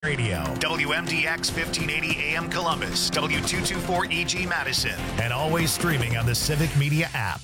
Radio, WMDX 1580 AM Columbus, W224EG Madison, and always streaming on the Civic Media app.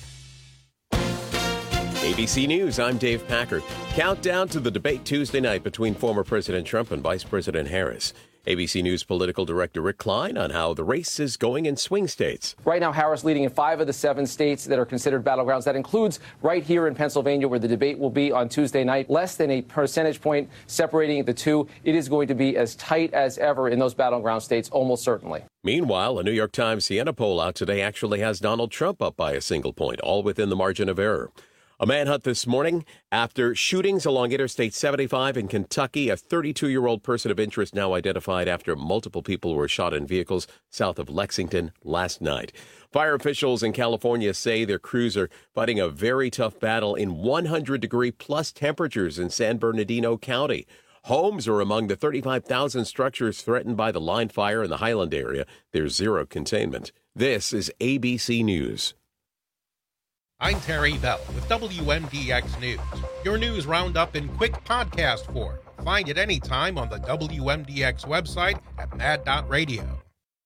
ABC News, I'm Dave Packard. Countdown to the debate Tuesday night between former President Trump and Vice President Harris. ABC News political director Rick Klein on how the race is going in swing states. Right now, Harris leading in 5 of the 7 states that are considered battlegrounds. That includes right here in Pennsylvania, where the debate will be on Tuesday night. Less than a percentage point separating the two. It is going to be as tight as ever in those battleground states, almost certainly. Meanwhile, a New York Times Siena poll out today actually has Donald Trump up by a single point, all within the margin of error. A manhunt this morning after shootings along Interstate 75 in Kentucky. A 32-year-old person of interest now identified after multiple people were shot in vehicles south of Lexington last night. Fire officials in California say their crews are fighting a very tough battle in 100-degree-plus temperatures in San Bernardino County. Homes are among the 35,000 structures threatened by the line fire in the Highland area. There's zero containment. This is ABC News. I'm Terry Bell with WMDX News, your news roundup in quick podcast form. Find it anytime on the WMDX website at mad.radio.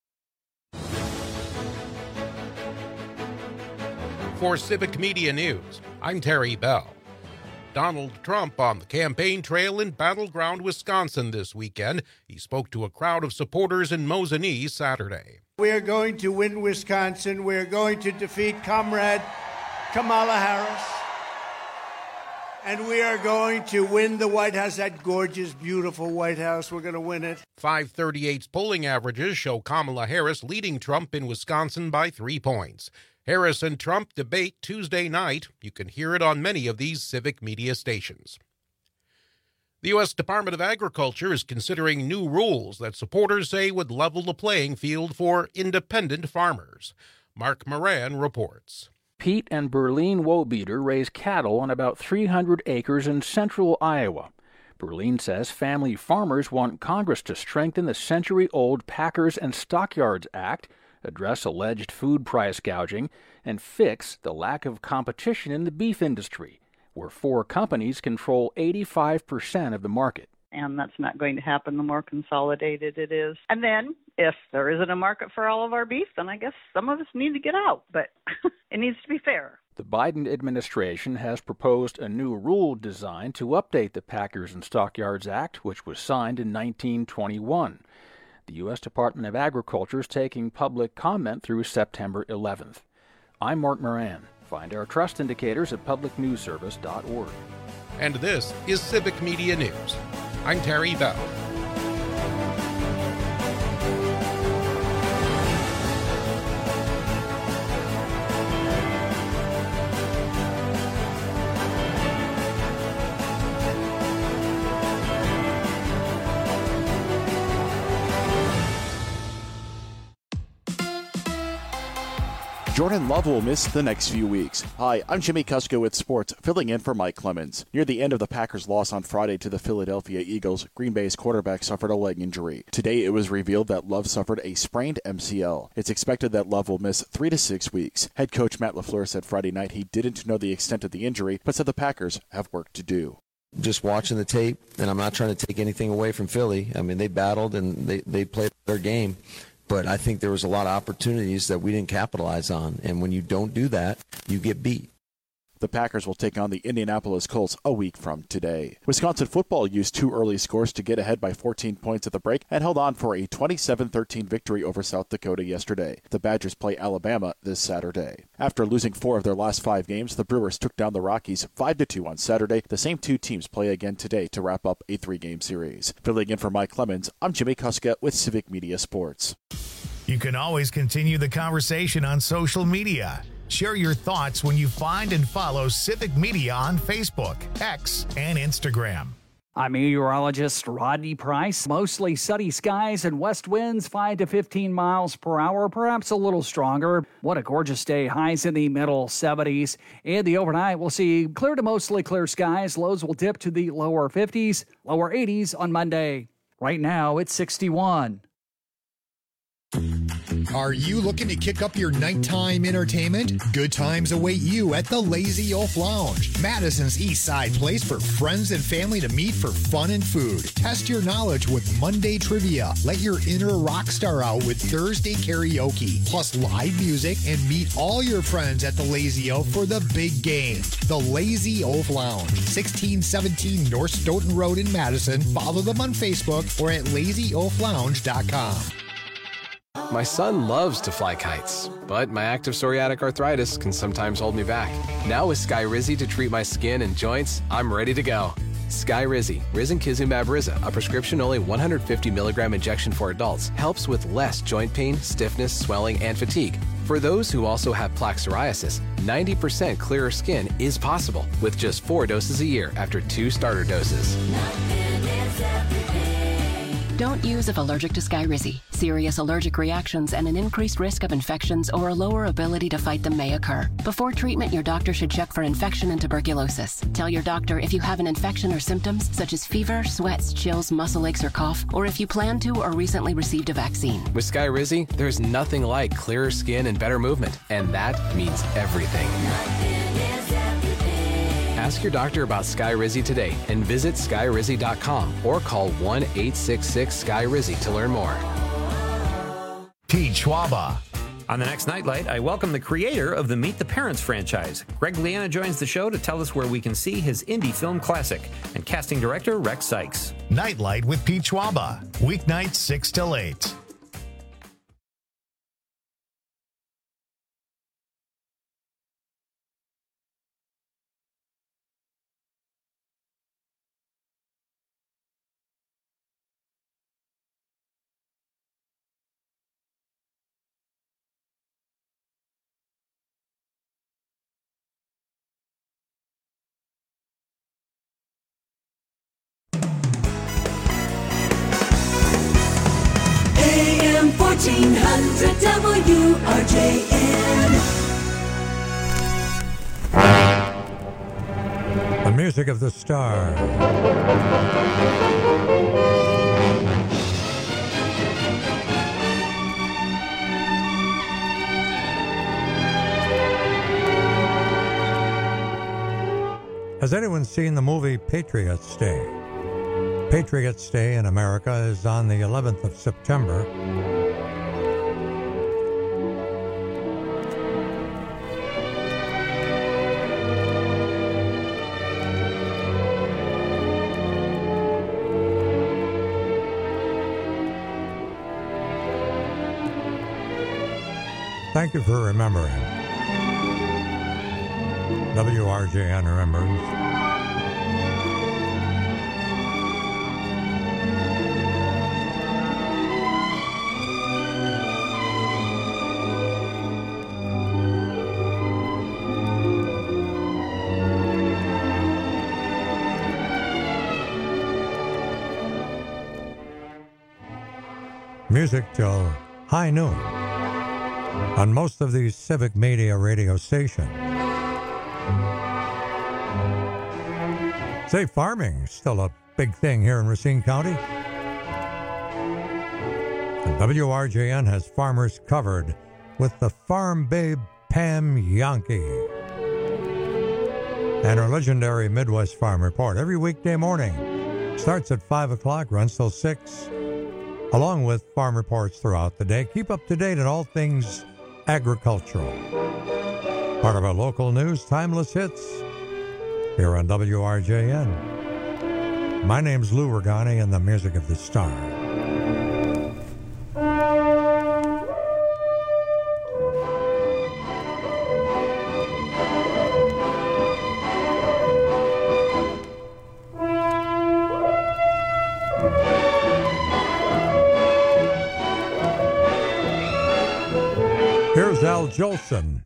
For Civic Media News, I'm Terry Bell. Donald Trump on the campaign trail in Battleground, Wisconsin this weekend. He spoke to a crowd of supporters in Mosinee Saturday. We're going to win Wisconsin. We're going to defeat Comrade Kamala Harris, and we are going to win the White House, that gorgeous, beautiful White House. We're going to win it. 538's polling averages show Kamala Harris leading Trump in Wisconsin by 3 points. Harris and Trump debate Tuesday night. You can hear it on many of these civic media stations. The U.S. Department of Agriculture is considering new rules that supporters say would level the playing field for independent farmers. Mark Moran reports. Pete and Berlin Wobeater raise cattle on about 300 acres in central Iowa. Berlin says family farmers want Congress to strengthen the century-old Packers and Stockyards Act, address alleged food price gouging, and fix the lack of competition in the beef industry, where 4 companies control 85% of the market. And that's not going to happen the more consolidated it is. And then, if there isn't a market for all of our beef, then I guess some of us need to get out. But it needs to be fair. The Biden administration has proposed a new rule designed to update the Packers and Stockyards Act, which was signed in 1921. The U.S. Department of Agriculture is taking public comment through September 11th. I'm Mark Moran. Find our trust indicators at publicnewsservice.org. And this is Civic Media News. I'm Terry Bell. Jordan Love will miss the next few weeks. Hi, I'm Jimmy Kusko with Sports, filling in for Mike Clemens. Near the end of the Packers' loss on Friday to the Philadelphia Eagles, Green Bay's quarterback suffered a leg injury. Today, it was revealed that Love suffered a sprained MCL. It's expected that Love will miss 3 to 6 weeks. Head coach Matt LaFleur said Friday night he didn't know the extent of the injury, but said the Packers have work to do. Just watching the tape, and I'm not trying to take anything away from Philly. I mean, they battled and they played their game. But I think there was a lot of opportunities that we didn't capitalize on. And when you don't do that, you get beat. The Packers will take on the Indianapolis Colts a week from today. Wisconsin football used 2 early scores to get ahead by 14 points at the break and held on for a 27-13 victory over South Dakota yesterday. The Badgers play Alabama this Saturday. After losing 4 of their last 5 games, the Brewers took down the Rockies 5-2 on Saturday. The same 2 teams play again today to wrap up a 3-game series. Filling in for Mike Clemens, I'm Jimmy Kuska with Civic Media Sports. You can always continue the conversation on social media. Share your thoughts when you find and follow Civic Media on Facebook, X, and Instagram. I'm meteorologist Rodney Price. Mostly sunny skies and west winds 5 to 15 miles per hour, perhaps a little stronger. What a gorgeous day. Highs in the middle 70s. In the overnight, we'll see clear to mostly clear skies. Lows will dip to the lower 50s, lower 80s on Monday. Right now, it's 61. Are you looking to kick up your nighttime entertainment? Good times await you at the Lazy Oaf Lounge, Madison's East Side place for friends and family to meet for fun and food. Test your knowledge with Monday trivia. Let your inner rock star out with Thursday karaoke, plus live music, and meet all your friends at the Lazy Oaf for the big game. The Lazy Oaf Lounge, 1617 North Stoughton Road in Madison. Follow them on Facebook or at lazyoaflounge.com. My son loves to fly kites, but my active psoriatic arthritis can sometimes hold me back. Now with Skyrizi to treat my skin and joints, I'm ready to go. Skyrizi, risankizumab Riza, a prescription-only 150 milligram injection for adults, helps with less joint pain, stiffness, swelling, and fatigue. For those who also have plaque psoriasis, 90% clearer skin is possible with just 4 doses a year after 2 starter doses. Don't use if allergic to Skyrizi. Serious allergic reactions and an increased risk of infections or a lower ability to fight them may occur. Before treatment, your doctor should check for infection and tuberculosis. Tell your doctor if you have an infection or symptoms such as fever, sweats, chills, muscle aches, or cough, or if you plan to or recently received a vaccine. With Skyrizi, there's nothing like clearer skin and better movement, and that means everything. Ask your doctor about Skyrizi today and visit skyrizi.com or call 1-866-SKY-RIZZI to learn more. Pete Schwaba. On the next Nightlight, I welcome the creator of the Meet the Parents franchise. Greg Liana joins the show to tell us where we can see his indie film classic, and casting director Rex Sykes. Nightlight with Pete Schwaba. Weeknights 6 till 8. AM 1400 WRJN. The music of the star. Has anyone seen the movie Patriots Day? Patriots Day in America is on the 11th of September. Thank you for remembering. WRJN remembers. Music till high noon on most of these civic media radio stations. Say, farming's still a big thing here in Racine County. And WRJN has farmers covered with the Farm Babe Pam Yankee and her legendary Midwest Farm Report every weekday morning. Starts at 5 o'clock, runs till 6, along with farm reports throughout the day. Keep up to date on all things agricultural. Part of our local news, Timeless Hits, here on WRJN. My name's Lou Regani, and the music of the star. Here's Al Jolson.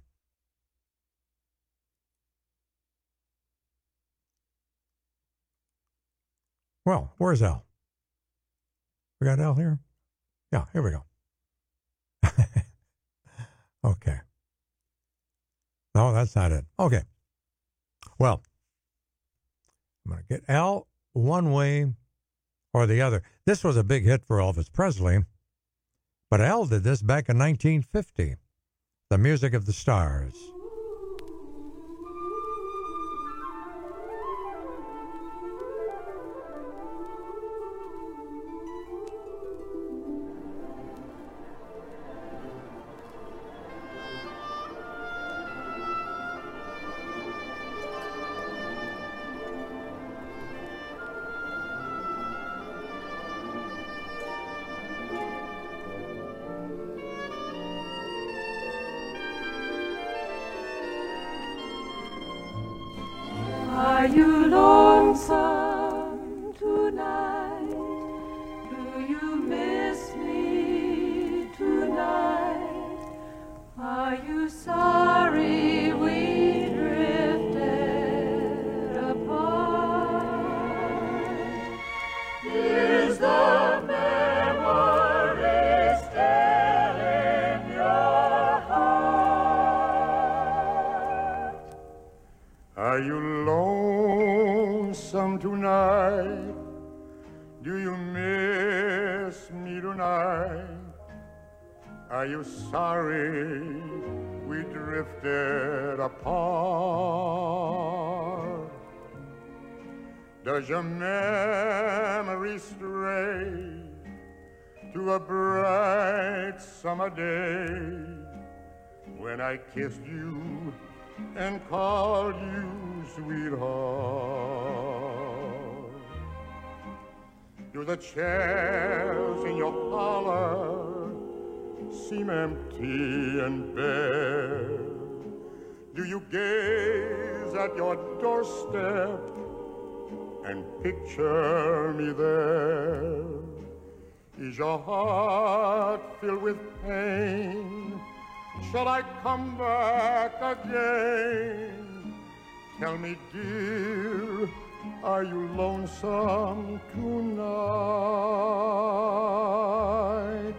Well, where's Al? We got Al here? Yeah, here we go. Okay. No, that's not it. Okay. Well, I'm going to get Al one way or the other. This was a big hit for Elvis Presley, But Al did this back in 1950. The Music of the Stars. Are you lonesome tonight? Do you miss me tonight? Are you sorry we drifted apart? Is the memory still in your heart? Are you lonesome tonight? Do you miss me tonight? Are you sorry we drifted apart? Does your memory stray to a bright summer day when I kissed you and called you sweetheart? Do the chairs in your parlor seem empty and bare? Do you gaze at your doorstep and picture me there? Is your heart filled with pain? Shall I come back again? Tell me, dear, are you lonesome tonight?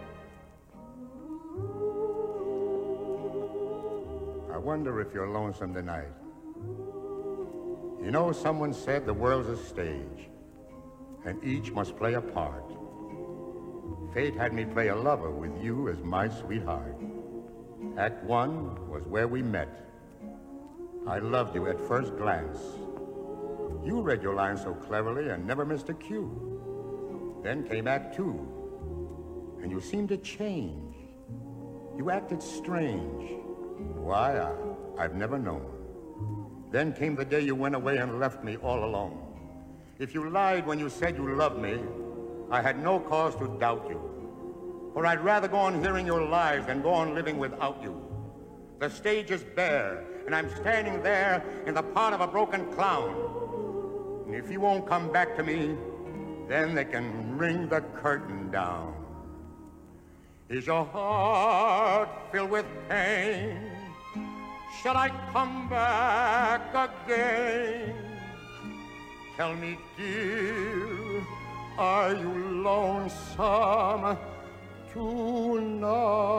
I wonder if you're lonesome tonight. You know, someone said the world's a stage, and each must play a part. Fate had me play a lover with you as my sweetheart. Act 1 was where we met. I loved you at first glance. You read your lines so cleverly and never missed a cue. Then came Act 2, and you seemed to change. You acted strange. Why, I've never known. Then came the day you went away and left me all alone. If you lied when you said you loved me, I had no cause to doubt you. For I'd rather go on hearing your lies than go on living without you. The stage is bare, and I'm standing there in the part of a broken clown. And if you won't come back to me, then they can ring the curtain down. Is your heart filled with pain? Shall I come back again? Tell me, dear, are you lonesome tonight?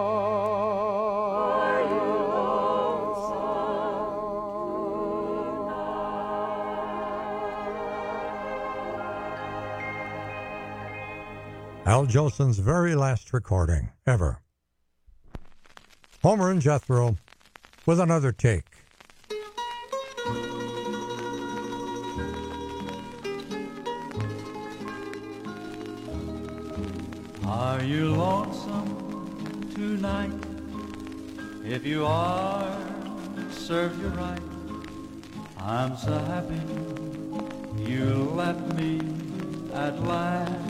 Are you Al Jolson's very last recording ever. Homer and Jethro with another take. Are you lonesome tonight? If you are, serve you right. I'm so happy you left me at last.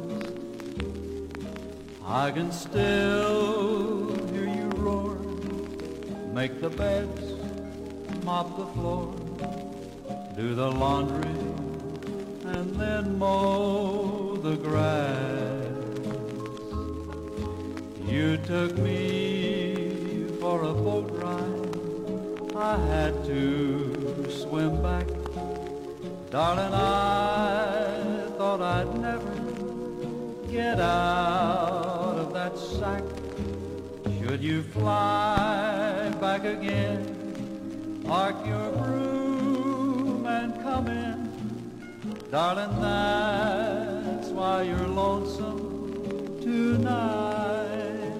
I can still hear you roar, make the beds, mop the floor, do the laundry, and then mow the grass. You took me for a boat ride, I had to swim back. Darling, I thought I'd never get out of that sack. Should you fly back again, park your broom and come in. Darling, that's why you're lonesome tonight.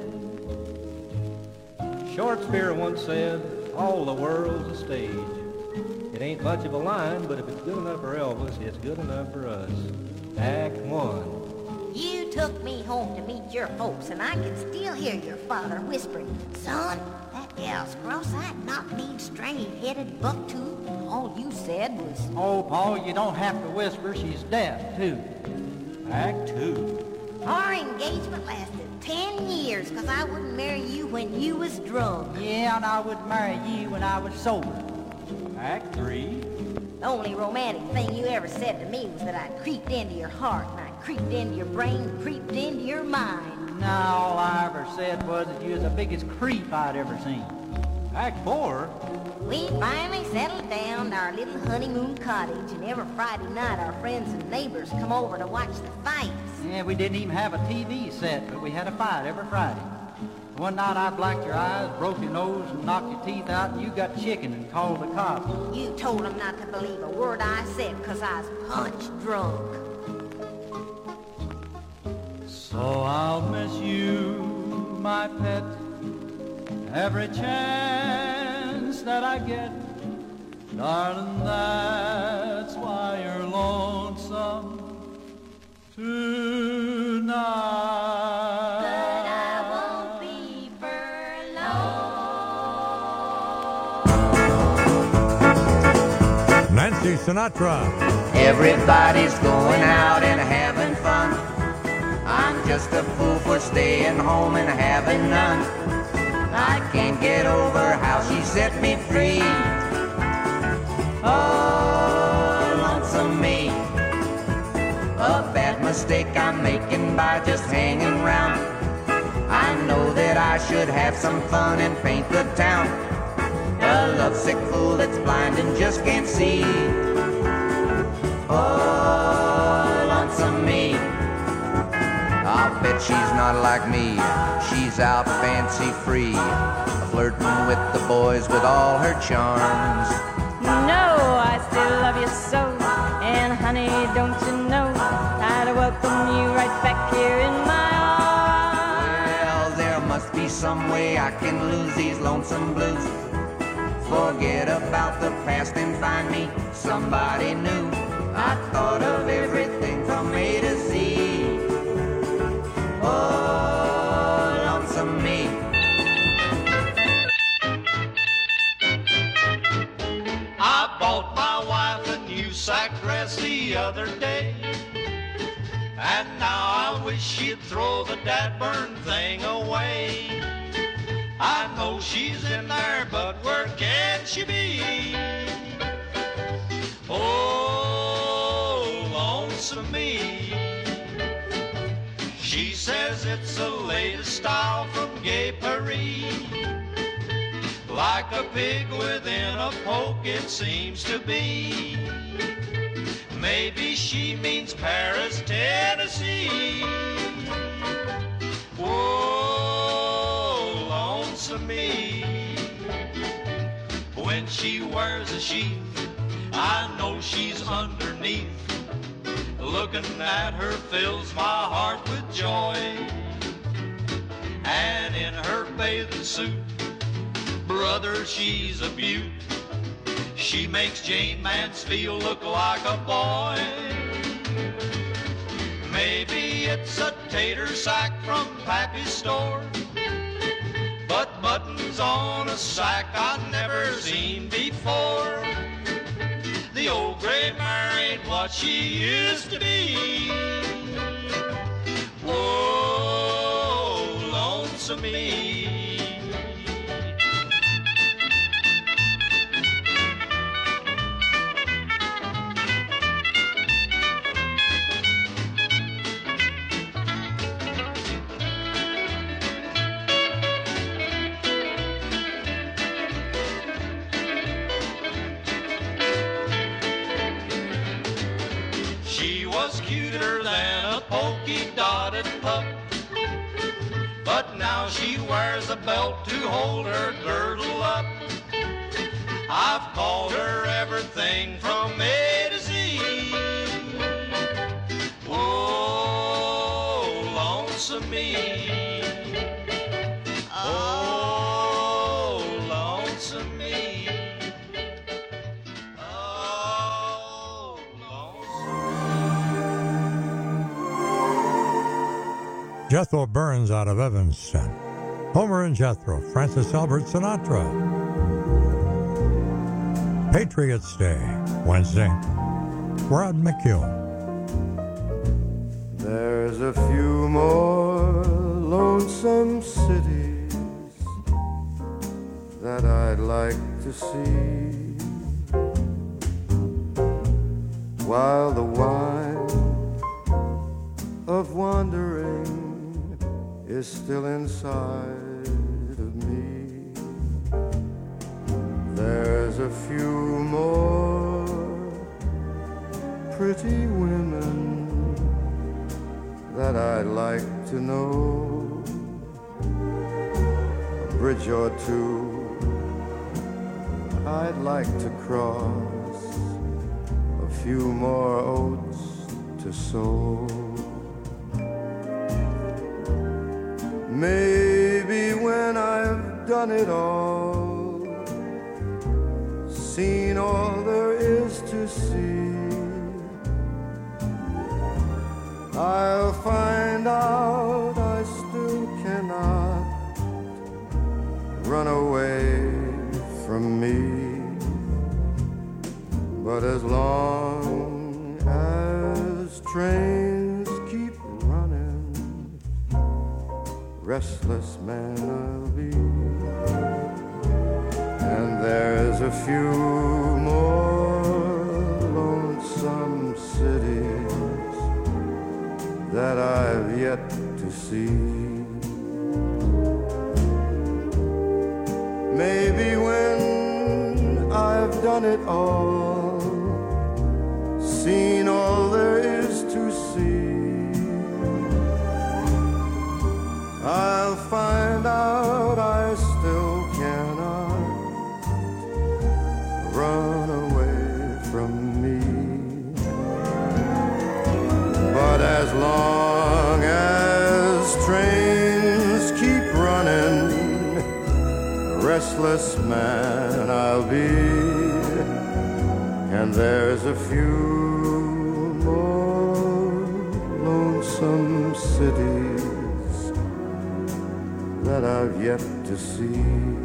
Shakespeare once said, all the world's a stage. It ain't much of a line, but if it's good enough for Elvis, it's good enough for us. Act one. You took me home to meet your folks, and I can still hear your father whispering, son, that gal's cross-eyed, knock-kneed, stringy-headed, buck-toothed. All you said was... Oh, Paul, you don't have to whisper. She's deaf, too. Act two. Our engagement lasted 10 years, because I wouldn't marry you when you was drunk. Yeah, and I would marry you when I was sober. Act three. The only romantic thing you ever said to me was that I creeped into your heart, and I creeped into your brain, creeped into your mind. No, all I ever said was that you was the biggest creep I'd ever seen. Act four. We finally settled down to our little honeymoon cottage, and every Friday night our friends and neighbors come over to watch the fights. Yeah, we didn't even have a TV set, but we had a fight every Friday. One night I blacked your eyes, broke your nose, and knocked your teeth out, and you got chicken and called the cops. You told them not to believe a word I said because I was punch drunk. So I'll miss you, my pet, every chance that I get. Darling, that's why you're lonesome tonight. But I won't be for long. Nancy Sinatra. Everybody's going out and having fun. I'm just a fool for staying home and having none. I can't get over how she set me free. Oh, lonesome me. A bad mistake I'm making by just hanging round. I know that I should have some fun and paint the town. A lovesick fool that's blind and just can't see. Oh, lonesome me. I'll bet she's not like me. She's out fancy free, flirting with the boys with all her charms. No, I still love you so, and honey, don't you know, I'd welcome you right back here in my arms. Well, there must be some way I can lose these lonesome blues. Forget about the past and find me somebody new. I thought of everything from A to Z. Oh, lonesome me. I bought my wife a new sack dress the other day, and now I wish she'd throw the dad-burn thing away. I know she's in there, but where can she be? Oh, lonesome me. She says it's the latest style from Gay Paris. Like a pig within a poke it seems to be. Maybe she means Paris, Tennessee. Whoa, lonesome me. When she wears a sheath, I know she's underneath. Looking at her fills my heart with joy. And in her bathing suit, brother, she's a beaut. She makes Jane Mansfield look like a boy. Maybe it's a tater sack from Pappy's store, but buttons on a sack I've never seen before. The old gray mare ain't what she used to be. Whoa, lonesome me. Cuter than a polka-dotted pup, but now she wears a belt to hold her girdle up. I've called her everything from A to Z. Oh, lonesome me. Oh, Jethro Burns out of Evanston. Homer and Jethro, Francis Albert Sinatra. Patriots Day, Wednesday. Rod McEwen. There's a few more lonesome cities that I'd like to see, while the wine of wandering is still inside of me. There's a few more pretty women that I'd like to know, a bridge or two I'd like to cross, a few more oats to sow. Maybe when I've done it all, seen all there is to see, I'll find out I still cannot run away from me. But as long as trains keep running, restless man I'll be. And there's a few more lonesome cities that I've yet to see. Maybe when I've done it all, seen all there is to see, I'll find out I still cannot run away from me. But as long as trains keep running, restless man I'll be. And there's a few more lonesome cities that I've yet to see,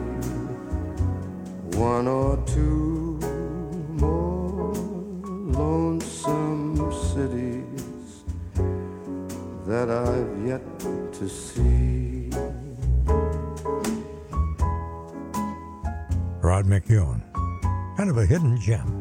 one or two more lonesome cities that I've yet to see. Rod McEwen, kind of a hidden gem.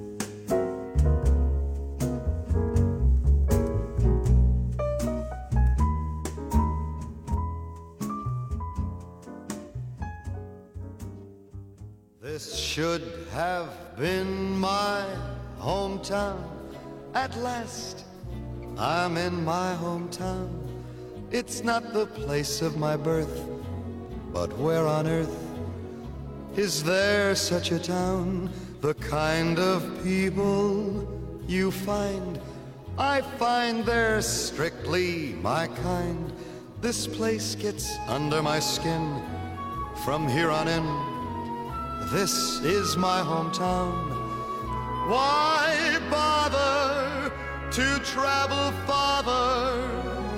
This should have been my hometown. At last, I'm in my hometown. It's not the place of my birth, but where on earth is there such a town? The kind of people you find, I find they're strictly my kind. This place gets under my skin. From here on in, this is my hometown. Why bother to travel farther?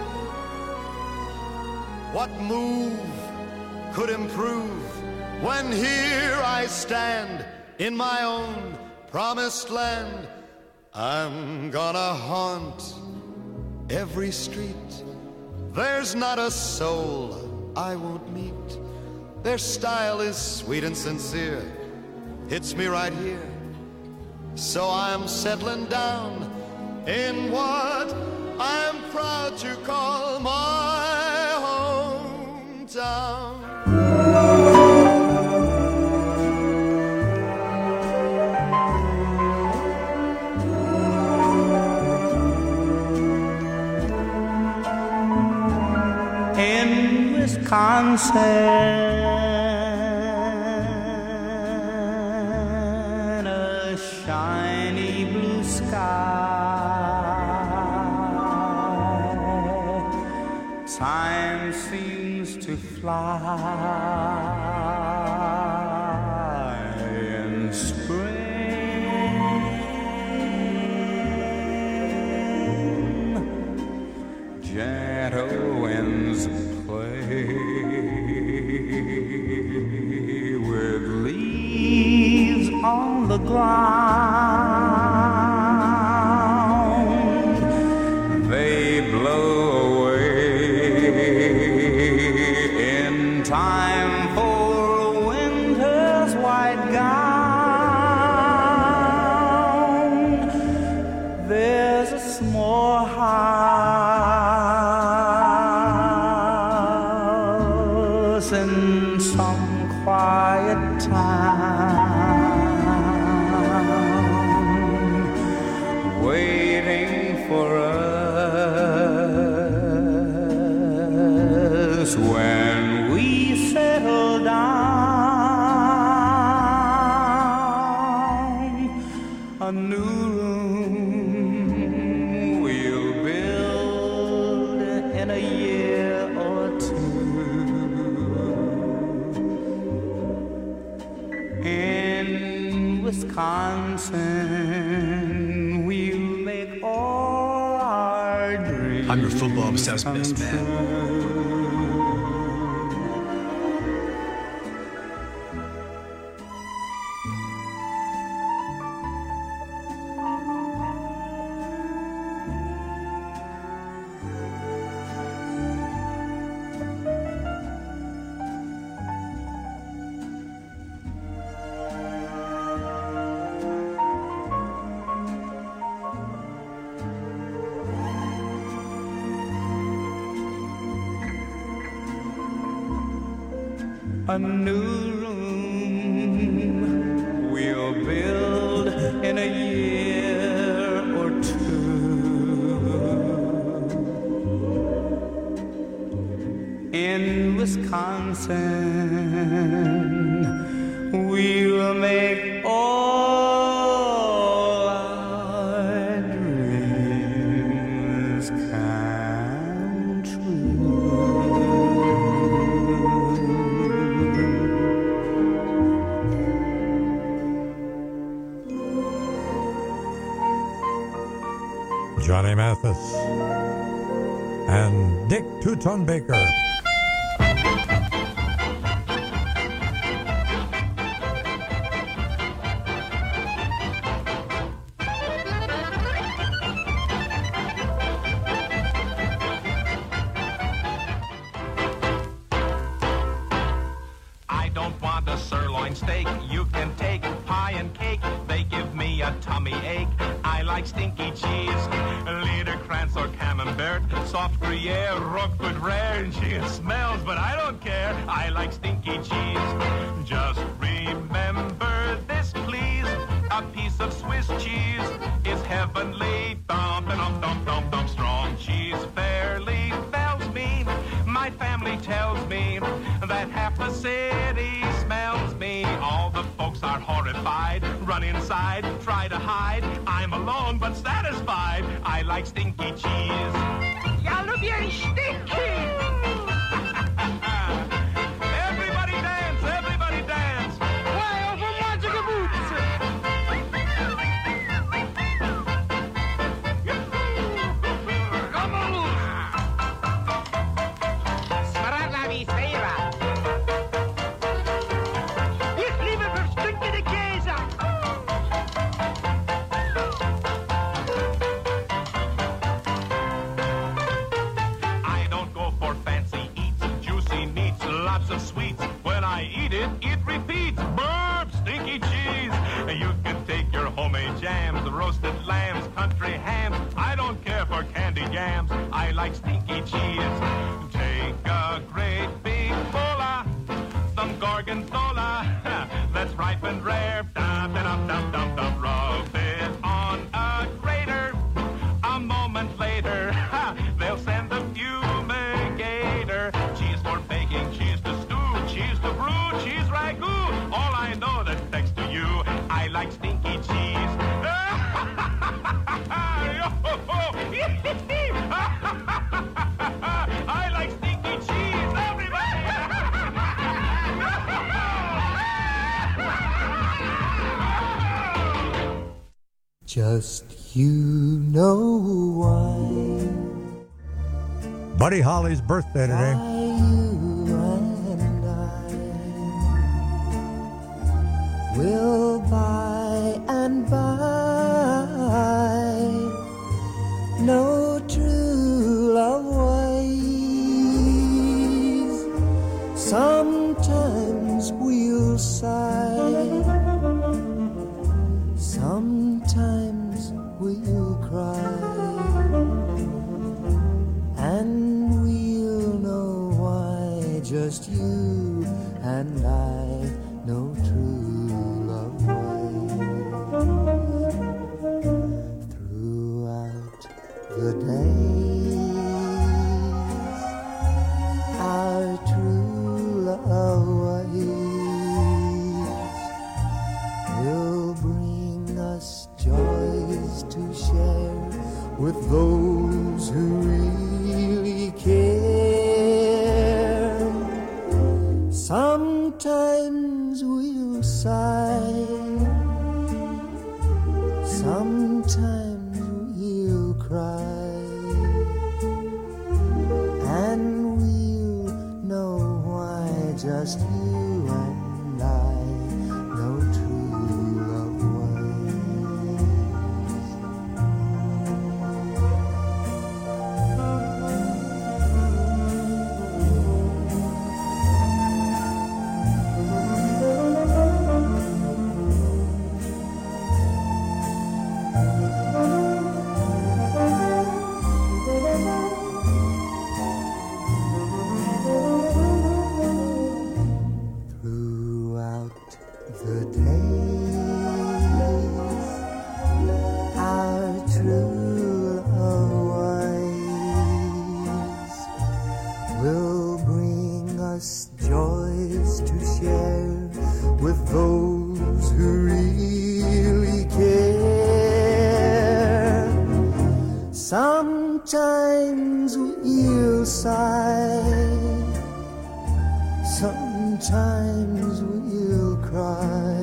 What move could improve when here I stand in my own promised land? I'm gonna haunt every street. There's not a soul I won't meet. Their style is sweet and sincere, hits me right here. So I'm settling down in what I'm proud to call my hometown. In Wisconsin, shiny blue sky, time seems to fly in spring. ghetto winds play with leaves on the ground. They blow away in time for winter's white gown. There's a small house in some quiet town, waiting for us when we settle down. A new room we'll build in a year or two. In Wisconsin, we'll make all our dreams. I'm your football obsessed best man. A new room we'll build in a year or two. In Wisconsin, we'll make all our dreams come true. Johnny Mathis and Dick Two-Ton Baker. I don't want a sirloin steak. You can take pie and cake. They give me a tummy ache. I like stinky cheese, Liederkranz or Camembert, soft Gruyere, Roquefort rare, and she smells, but I don't care. I like stinky cheese. Just remember this, please. A piece of Swiss cheese is heavenly. Dum dum dum dum dum. Strong cheese fairly fells me. My family tells me that half the city smells me. All the folks are horrified, run inside, try to hide. I'm alone but satisfied. I like stinky cheese. Ja lubię stinky. Everybody dance, everybody dance. Why over magic boots? Come on. Smaragda visera. Ich liebe verstinkende Käse. I don't go for fancy eats, juicy meats, lots of sweets. When I eat it, it repeats. Burp, stinky cheese. You can take your homemade jams, roasted lambs, country hams. I don't care for candied yams. I like stinky cheese. Take a great big bola, some gorgonzola that's ripe and rare. Dum dum dum dum dum. Rub it on a grater. A moment later, they'll send the fumigator. Cheese for baking, cheese to stew, cheese to brew, cheese ragu. All I know that's next to you. I like stinky cheese. I like stinky cheese, everybody. Just you know why Buddy Holly's birthday today. Will by and by no true love ways. Sometimes we'll sigh, sometimes we'll cry, and we'll know why. Just you and I know true love ways. Throughout the days, our true love ways will bring us joys to share with those who really care. Sometimes we'll sigh, sometimes we'll cry, and we'll know why. Just you and I know true love Sometimes we'll sigh, sometimes we'll cry,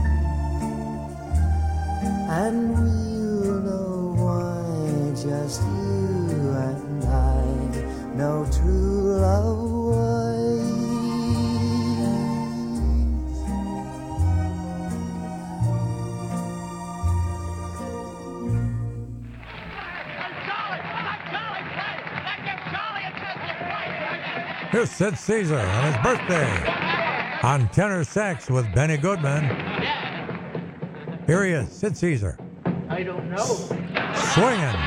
and we'll know why. Just you and I know true love ways. Here's Sid Caesar on his birthday on tenor sax with Benny Goodman. Here he is, Sid Caesar. I don't know. Swinging.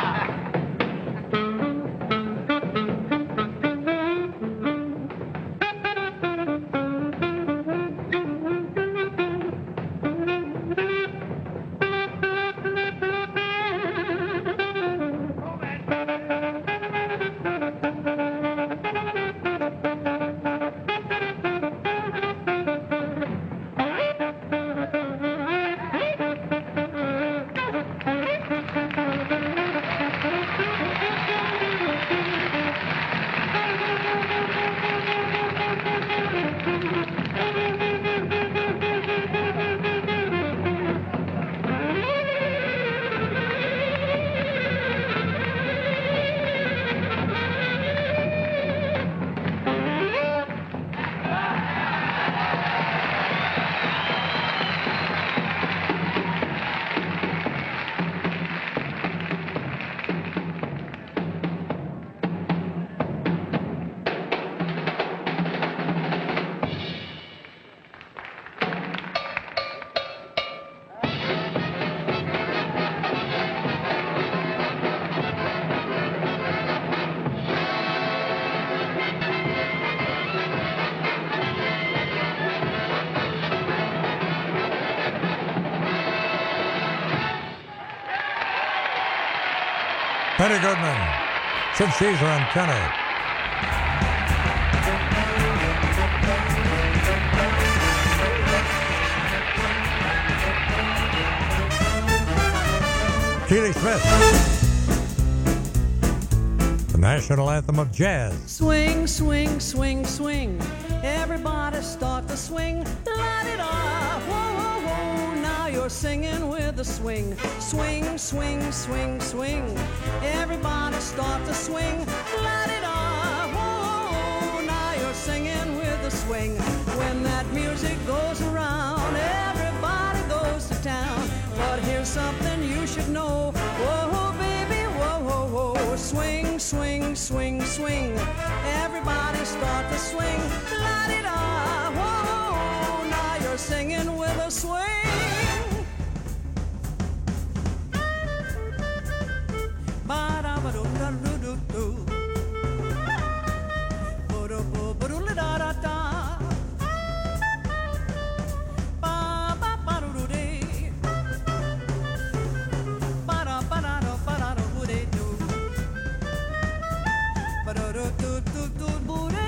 Benny Goodman, Sid Caesar on tenor. Keely Smith, the national anthem of jazz. Swing, swing, swing, swing. Everybody start to swing. La-di-da. Whoa, whoa, whoa. Now you're you're singing with a swing. Swing, swing, swing, swing. Everybody start to swing. La-di-da, whoa, now you're singing with a swing. When that music goes around, everybody goes to town. But here's something you should know. Whoa, baby, whoa, whoa, whoa. Swing, swing, swing, swing. Everybody start to swing. La-di-da, whoa, now you're singing with a swing. Ba-da-ba-doo-da-doo-doo-doo. Ba-da-ba-ba-doo-la-da-da-da. Ba-ba-ba-doo-doo-dee. Ba-da-ba-da-da-ba-da-doo-dee-doo. Ba-da-doo-doo-doo-doo-doo-dee.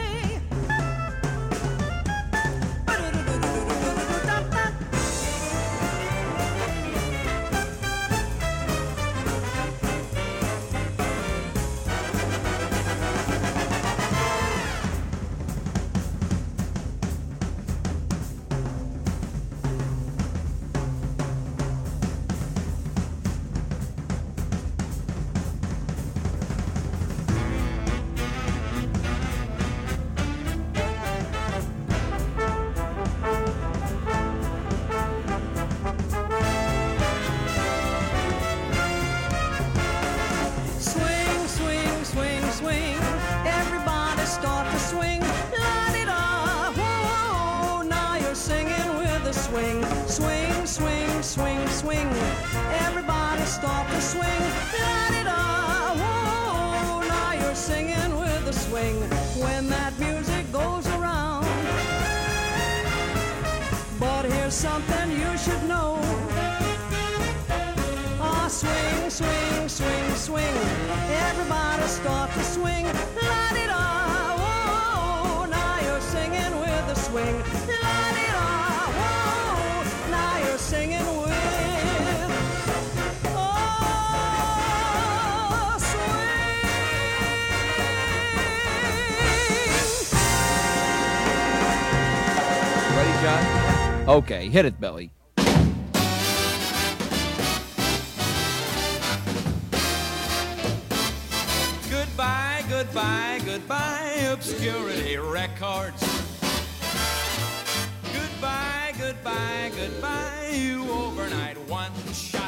Swing, swing, swing, swing. Everybody start to swing. La-di-da, whoa, now you're singing with a swing. Swing, swing, swing, swing. Everybody start to swing. La-di-da, whoa, now you're singing with a swing. When that music goes around. But here's something you should know. Ah, swing, swing, swing, swing. Everybody start to swing. La-di-da, whoa, now you're singing with a swing. La-di-da, whoa, now you're singing with Ready, John? Okay, hit it, Billy. Goodbye, goodbye, goodbye, Obscurity Records. Goodbye, goodbye, goodbye, you overnight one shot.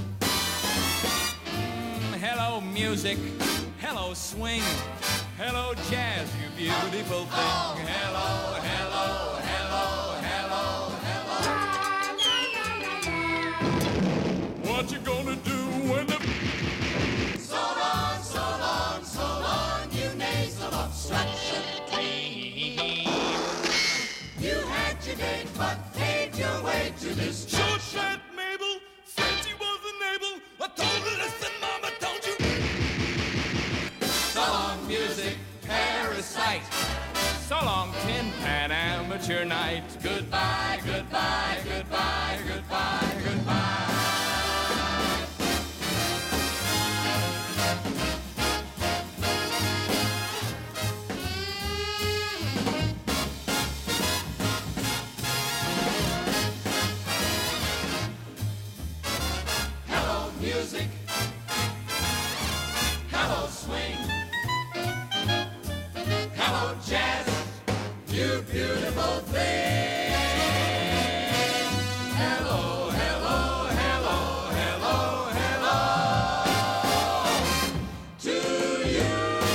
Hello, music. Hello, swing. Hello, jazz, you beautiful thing. Hello, hello, hello, hello, hello. What you gonna do when the... So long, so long, so long, you nasal obstruction queen. You had your date, but paved your way to this short shot Mabel. Said she wasn't able. I told her, listen, mama, don't you... So long, music, parasite. So long, Tin Pan Amateur Night. Goodbye, goodbye, goodbye, goodbye, goodbye. Hello, music. Hello, swing. Hello, jazz. You beautiful thing. Hello, hello, hello, hello, hello to you.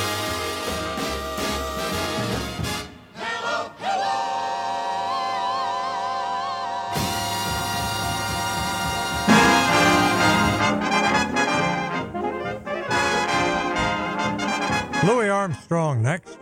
Hello, hello. Louis Armstrong next.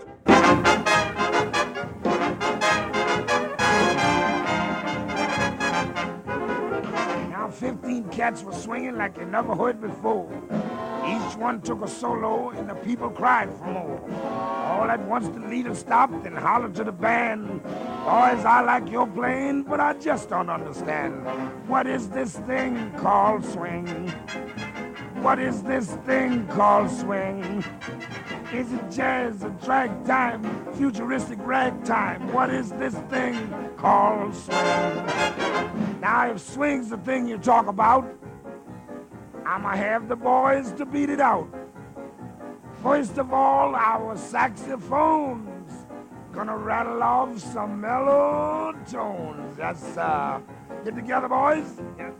Now 15 cats were swinging like you never heard before. Each one took a solo and the people cried for more. All at once the leader stopped and hollered to the band, boys, I like your playing, but I just don't understand. What is this thing called swing? What is this thing called swing? Is it jazz or drag time, futuristic ragtime? What is this thing called swing? Now, if swing's the thing you talk about, I'ma have the boys to beat it out. First of all, our saxophones gonna rattle off some mellow tones. Yes, sir. Get together, boys. Yeah.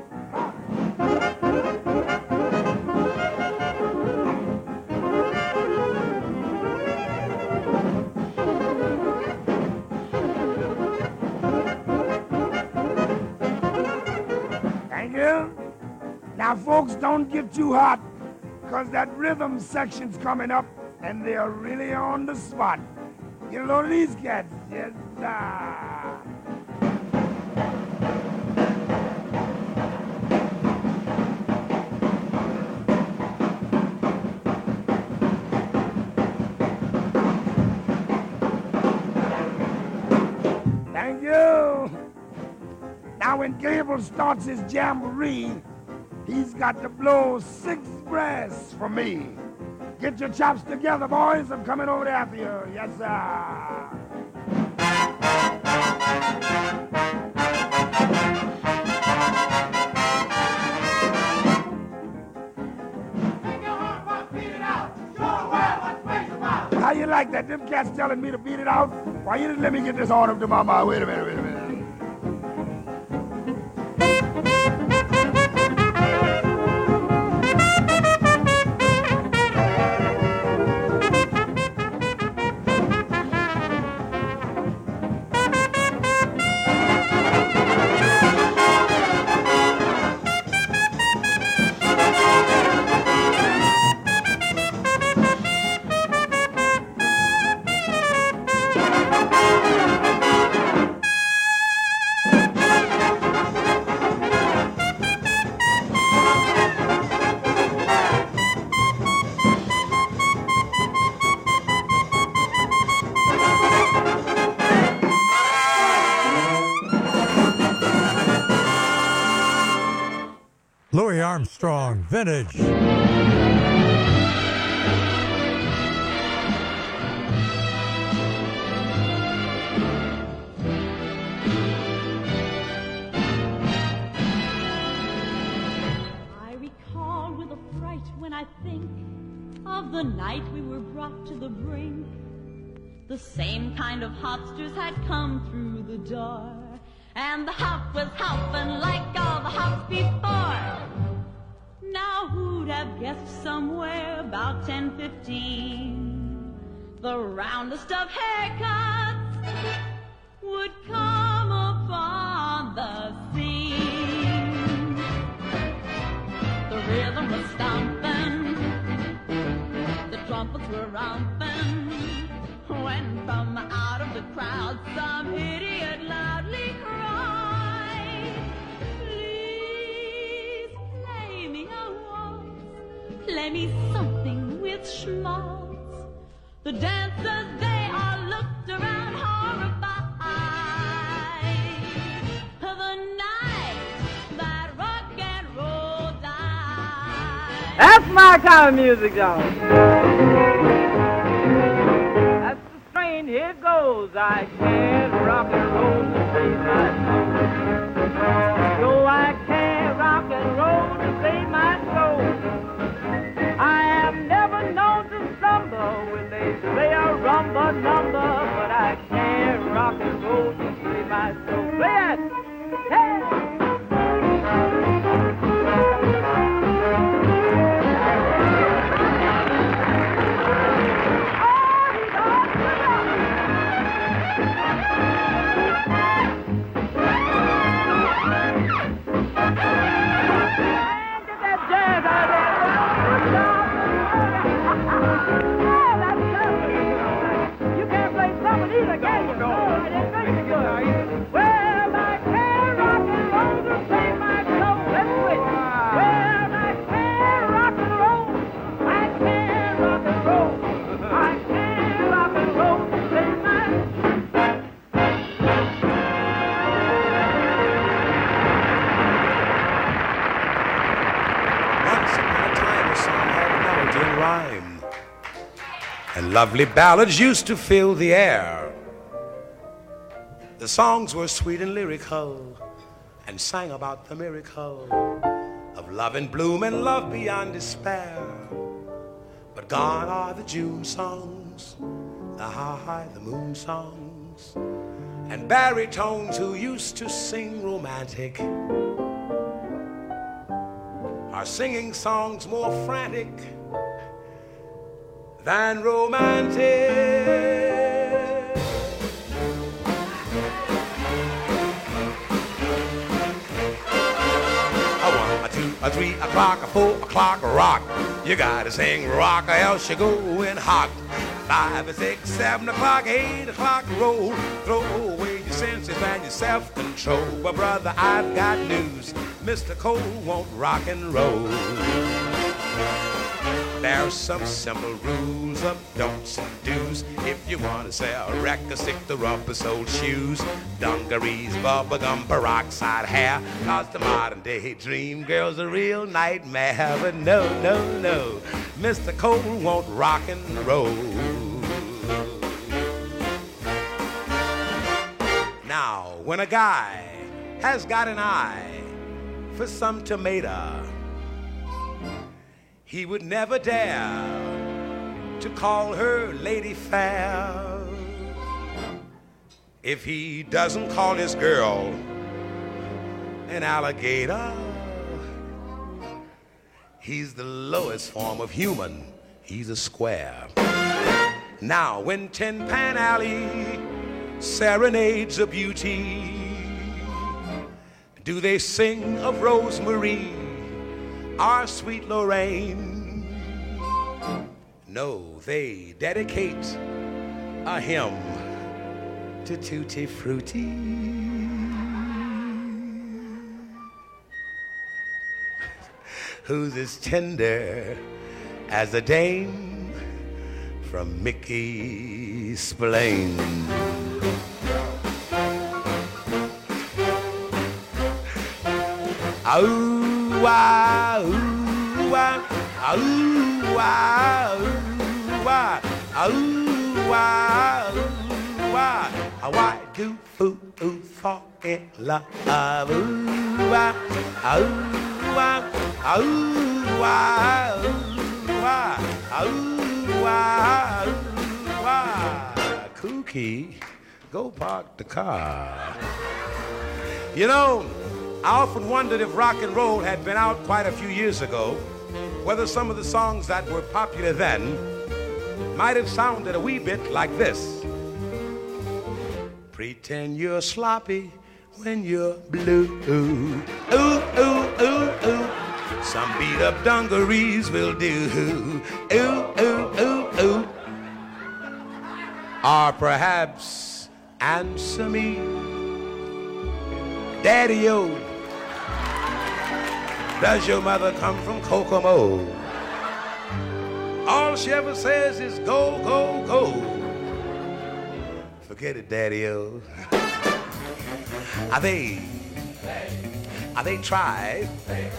Thank you. Now, folks, don't get too hot, because that rhythm section's coming up, and they're really on the spot. Get a load of these cats. Yes, sir. Thank you. Now, when Gable starts his jamboree, he's got to blow 6 brass for me. Get your chops together, boys. I'm coming over there after you. Yes, sir. How you like that? Them cats telling me to beat it out? Why, you didn't let me get this order to my mouth. Wait a minute. Louis Armstrong, Vintage. I recall with a fright when I think of the night we were brought to the brink. The same kind of hopsters had come through the door, and the hop was hopping like all the hops before. Now who'd have guessed somewhere about 10:15 the roundest of haircuts would come upon the scene. The rhythm was stomping, the trumpets were romping, when from out of the crowd some idiot loudly cried, "Please play me a waltz, play me something with schmaltz." The dancers, they all looked around horrified. The night that rock and roll died. That's my kind of music, y'all. Here goes, I can't rock and roll to save my soul. No, I can't rock and roll to save my soul. I have never known to stumble when they play a rumba number, but I can't rock and roll to save my soul. Play it! Hey! Lovely ballads used to fill the air. The songs were sweet and lyrical and sang about the miracle of love and bloom and love beyond despair. But gone are the June songs, the high, the moon songs, and baritones who used to sing romantic are singing songs more frantic than romantic. 1, 2, 3 o'clock, 4 o'clock, rock. You gotta sing rock or else you're going hot. 5 and 6, 7 o'clock, 8 o'clock, roll. Throw away your senses and your self-control. But brother, I've got news. Mr. Cole won't rock and roll. There's some simple rules of don'ts and do's. If you want to sell records, stick to rubber-soled shoes, dungarees, bubblegum, peroxide hair. Cause the modern day dream girl's a real nightmare. But no, no, no, Mr. Cole won't rock and roll. Now, when a guy has got an eye for some tomato, he would never dare to call her Lady Fair if he doesn't call his girl an alligator. He's the lowest form of human. He's a square. Now, when Tin Pan Alley serenades a beauty, do they sing of Rosemary, our sweet Lorraine? No, they dedicate a hymn to Tutti Frutti. Who's as tender as a dame from Mickey Spillane. Ooh, ah, ooh, ah, ooh, ah, ooh, ah, ooh, ah, ooh, ah. Why do fools fall in love? Ooh, ah, ooh, ah, ooh, ah, ooh, ah, ooh, ah, ooh, ah. Kooky, go park the car. You know, I often wondered if rock and roll had been out quite a few years ago, whether some of the songs that were popular then might have sounded a wee bit like this. Pretend you're sloppy when you're blue. Ooh, ooh, ooh, ooh. Some beat up dungarees will do. Ooh, ooh, ooh, ooh. Or perhaps answer me, Daddy-o, does your mother come from Kokomo? All she ever says is go, go, go. Forget it, Daddy-o. Are they tried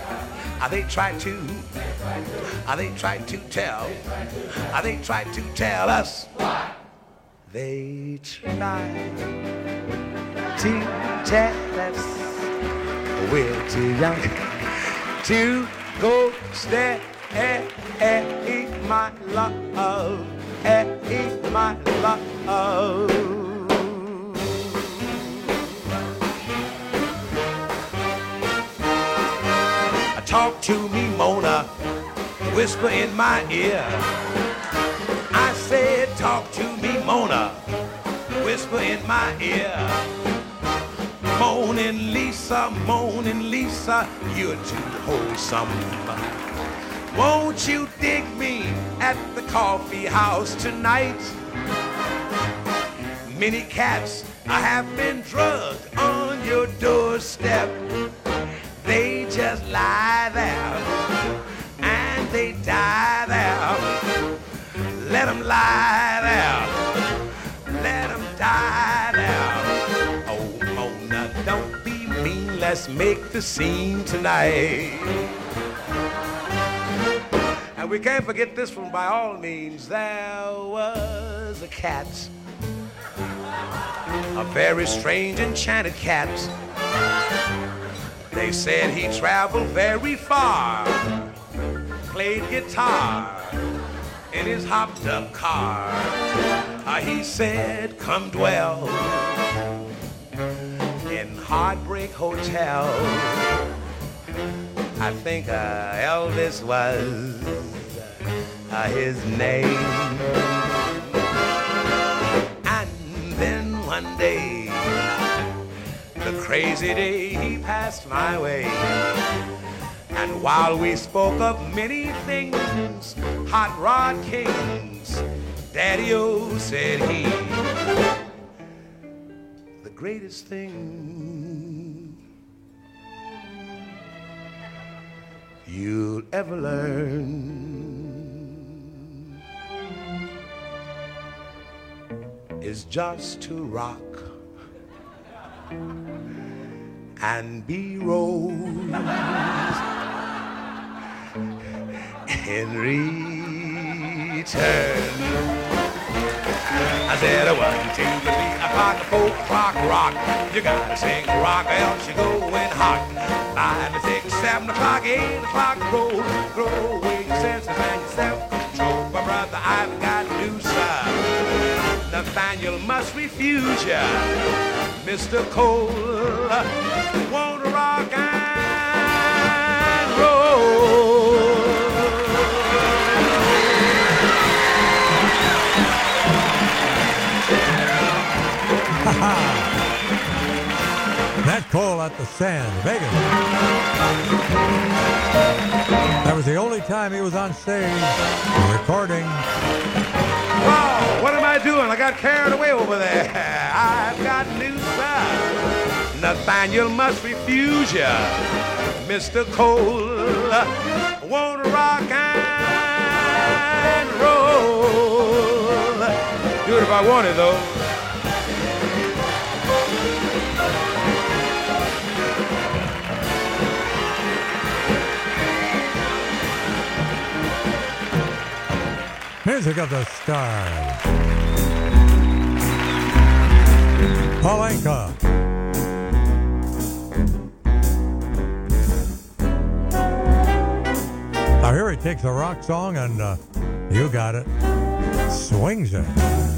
to tell us what? They tried to tell us we're too young to go stay, my love, my love. Talk to me, Mona, whisper in my ear. I said, talk to me, Mona, whisper in my ear. Moaning Lisa, you're too wholesome. Won't you dig me at the coffee house tonight? Many cats have been drugged on your doorstep. They just lie there and they die there. Let them lie there, let them die there. Oh, Mona, don't be mean, let's make the scene tonight. And And we can't forget this one by all means. There was a cat, a very strange enchanted cat. They said he traveled very far, played guitar in his hopped up car. He said, come dwell in Heartbreak Hotel. I think Elvis was his name. And then one day, the crazy day, he passed my way. And while we spoke of many things, hot rod kings, Daddy-O said he, the greatest thing you'll ever learn is just to rock and be rose in return. I said a 1, 2, 3 o'clock, 4 o'clock, rock. You gotta sing rock, else you going hot. 5 to 6, 7 o'clock, 8 o'clock, grow away your senses and your self-control. My brother, I've got news, sir. Nathaniel must refuse ya. Mr. Cole, won't rock and roll. Nat Cole at the Sands, Vegas. That was the only time he was on stage recording. Wow, what am I doing? I got carried away over there. I've got news, sir. Nathaniel must refuse ya. Mr. Cole won't rock and roll. Do it if I wanted, though. Music of the Stars. Paul Anka. Now here he takes a rock song and you got it, swings it.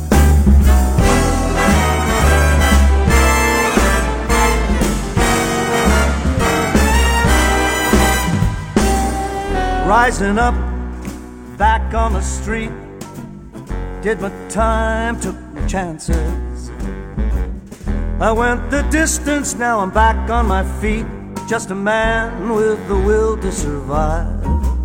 Rising up, back on the street, did my time, took my chances. I went the distance, now I'm back on my feet, just a man with the will to survive.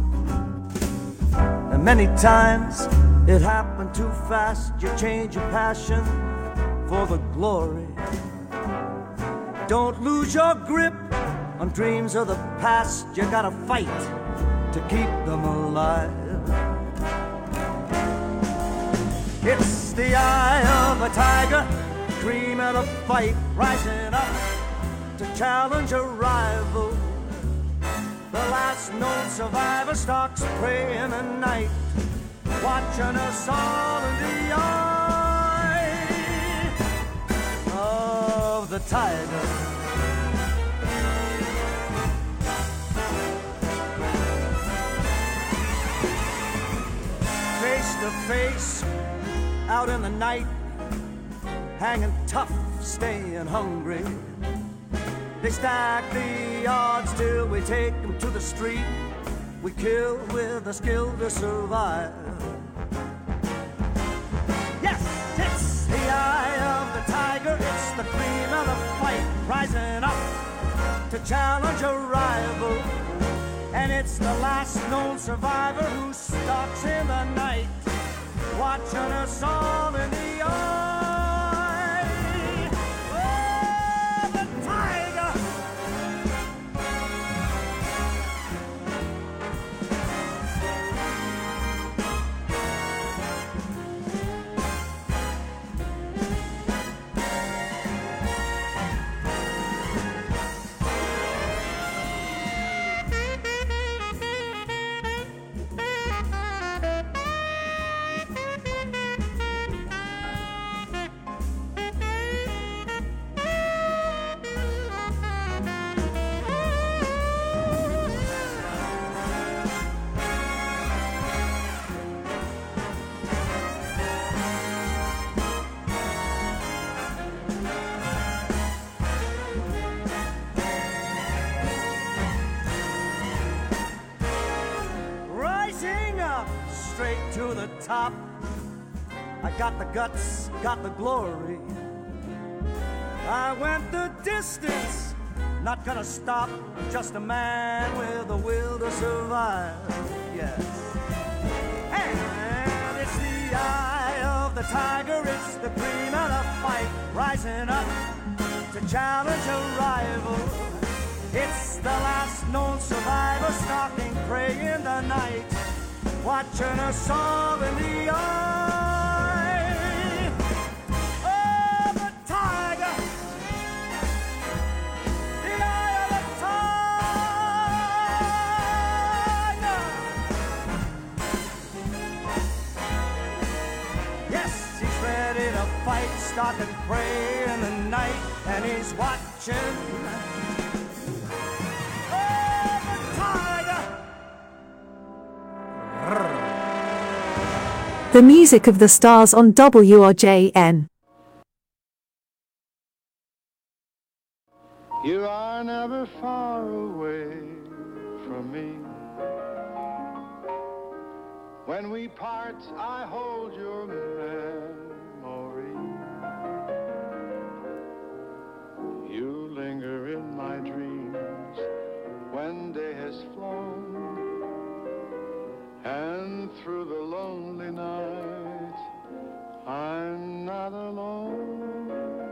And many times it happened too fast, you change your passion for the glory. Don't lose your grip on dreams of the past, you gotta fight to keep them alive. It's the eye of a tiger, dream of a fight, rising up to challenge a rival. The last known survivor stalks prey in the night, watching us all in the eye of the tiger. Face to face, out in the night, hanging tough, staying hungry. They stack the odds till we take them to the street. We kill with the skill to survive. Yes, it's the eye of the tiger, it's the cream of the fight, rising up to challenge a rival. And it's the last known survivor who stalks in the night, watching us all in the eye of the tiger. top. I got the guts, got the glory. I went the distance, not gonna stop. Just a man with a will to survive. Yes. And it's the eye of the tiger, it's the cream of the fight, rising up to challenge a rival. It's the last known survivor, stalking prey in the night, watching us all in the eye of the tiger. The eye of the tiger. Yes, he's ready to fight, stalking prey in the night, and he's watching. The music of the stars on WRJN. You are never far away from me. When we part, I hold your memory. You linger in my dreams when day has flown. And through the lonely night, I'm not alone.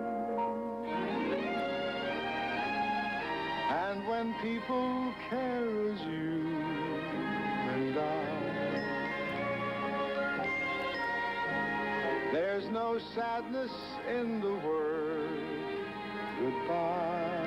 And when people care as you and I, there's no sadness in the word goodbye.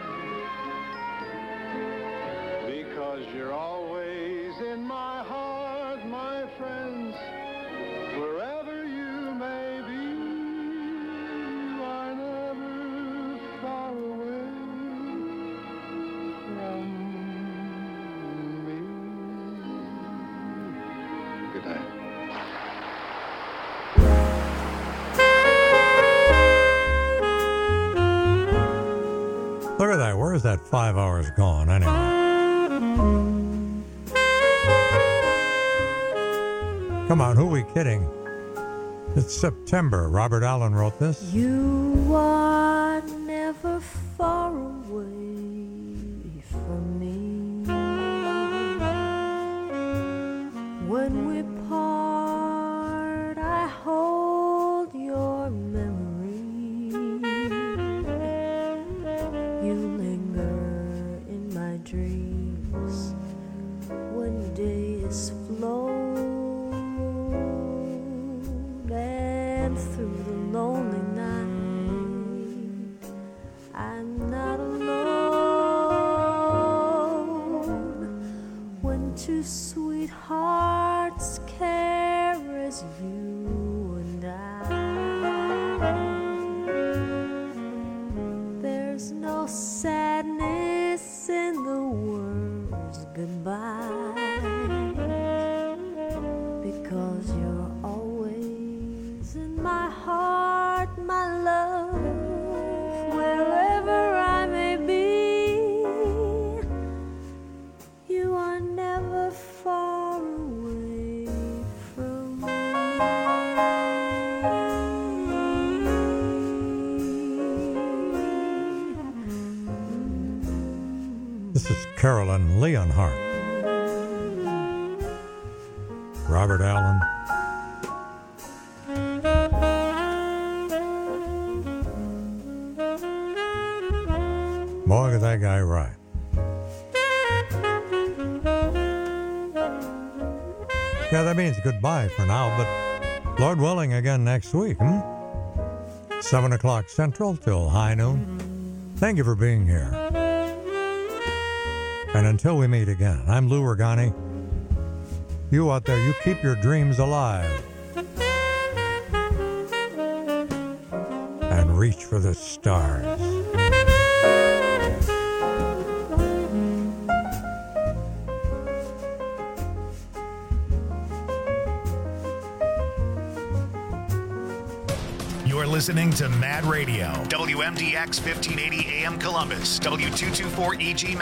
Because you're always in my heart, my friends, wherever you may be. You are never far away from me. Good night. Look at that. Where's that 5 hours gone anyway? Come on, who are we kidding? It's September. Robert Allen wrote this. You are never far away from me. When we part, I hold your memory. You linger in my dreams when days flow. And through the lonely night, I'm not alone. When two sweethearts care as you and I, there's no sadness in the words goodbye, because you're always in my heart, my love, wherever I may be. You are never far away from me. This is Carolyn Leonhardt. Robert Allen. Boy, got that guy right. Yeah, that means goodbye for now, but Lord willing, again next week, 7 o'clock Central till high noon. Thank you for being here. And until we meet again, I'm Lou Ragani. You out there, you keep your dreams alive. And reach for the stars. You're listening to Mad Radio, WMDX 1580 AM Columbus, W224EG